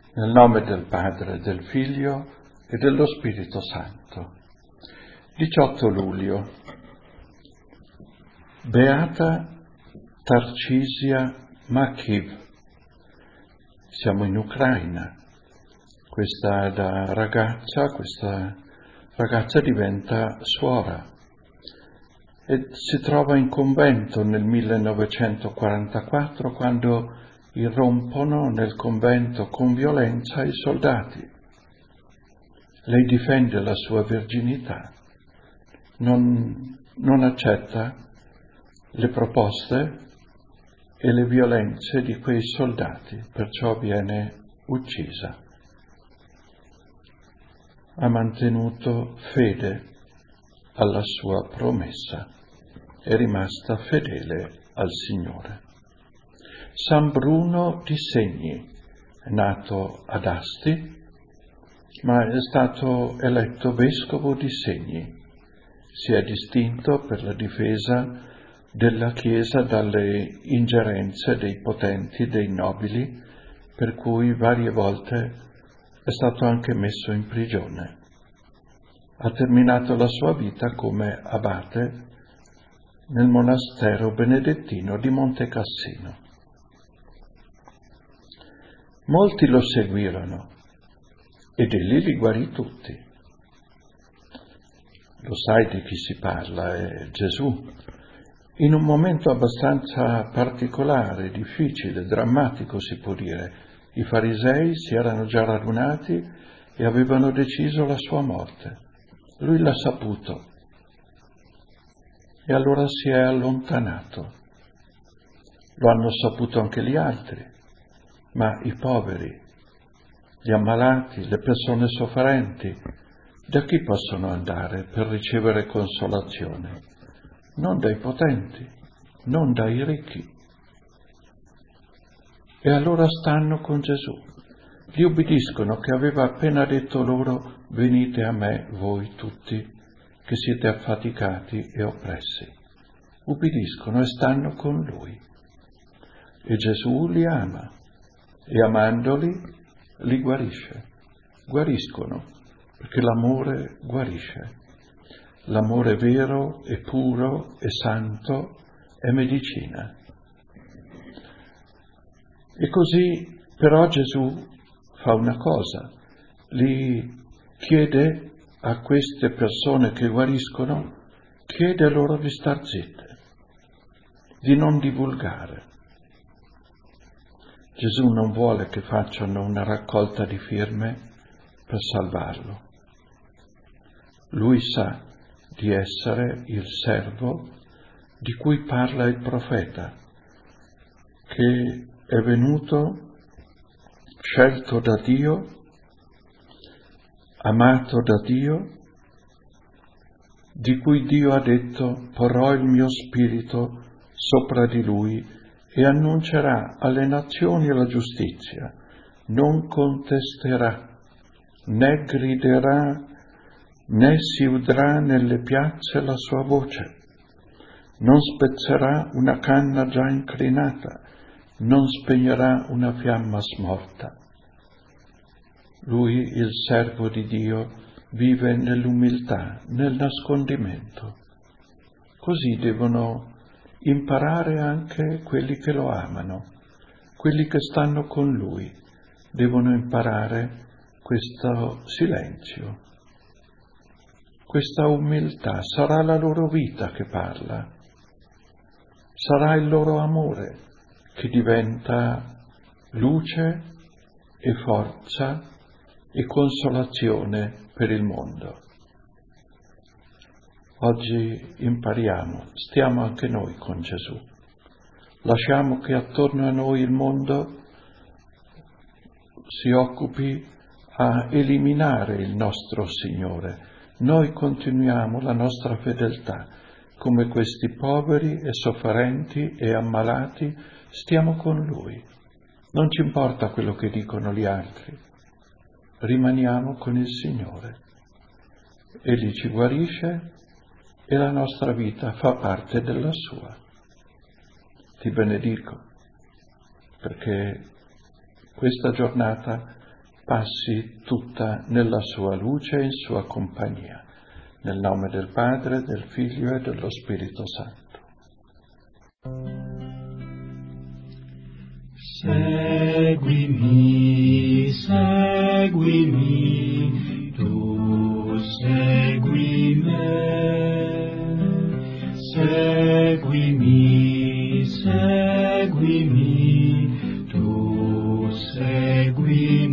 Nel nome del Padre, del Figlio e dello Spirito Santo. 18 luglio. Beata Tarcisia Makhiv. Siamo in Ucraina. Questa ragazza diventa suora e si trova in convento nel 1944 quando irrompono nel convento con violenza i soldati. Lei difende la sua verginità, non accetta le proposte e le violenze di quei soldati, perciò viene uccisa. Ha mantenuto fede alla sua promessa, è rimasta fedele al Signore. San Bruno di Segni, nato ad Asti, ma è stato eletto vescovo di Segni. Si è distinto per la difesa della Chiesa dalle ingerenze dei potenti, dei nobili, per cui varie volte è stato anche messo in prigione. Ha terminato la sua vita come abate nel monastero benedettino di Monte Cassino. Molti lo seguirono ed egli li guarì tutti. Lo sai di chi si parla, è Gesù. In un momento abbastanza particolare, difficile, drammatico si può dire, i farisei si erano già radunati e avevano deciso la sua morte. Lui l'ha saputo e allora si è allontanato. Lo hanno saputo anche gli altri, ma i poveri, gli ammalati, le persone sofferenti, da chi possono andare per ricevere consolazione? Non dai potenti, non dai ricchi. E allora stanno con Gesù. Gli ubbidiscono che aveva appena detto loro: venite a me voi tutti che siete affaticati e oppressi. Ubbidiscono e stanno con Lui. E Gesù li ama e amandoli li guarisce. Guariscono perché l'amore guarisce. L'amore vero e puro e santo è medicina. E così però Gesù fa una cosa, li chiede a queste persone che guariscono, chiede loro di star zitte, di non divulgare. Gesù non vuole che facciano una raccolta di firme per salvarlo. Lui sa di essere il servo di cui parla il profeta, che è venuto, scelto da Dio, amato da Dio, di cui Dio ha detto: porrò il mio spirito sopra di lui e annuncerà alle nazioni la giustizia, non contesterà, né griderà, né si udrà nelle piazze la sua voce, non spezzerà una canna già incrinata, non spegnerà una fiamma smorta. Lui, il servo di Dio, vive nell'umiltà, nel nascondimento. Così devono imparare anche quelli che lo amano, quelli che stanno con Lui, devono imparare questo silenzio, questa umiltà. Sarà la loro vita che parla, sarà il loro amore che diventa luce e forza e consolazione per il mondo. Oggi impariamo, stiamo anche noi con Gesù. Lasciamo che attorno a noi il mondo si occupi a eliminare il nostro Signore. Noi continuiamo la nostra fedeltà, come questi poveri e sofferenti e ammalati, stiamo con Lui. Non ci importa quello che dicono gli altri, rimaniamo con il Signore. Egli ci guarisce e la nostra vita fa parte della sua. Ti benedico, perché questa giornata passi tutta nella sua luce e in sua compagnia. Nel nome del Padre, del Figlio e dello Spirito Santo. Seguimi, seguimi, tu segui me. Seguimi, seguimi, tu segui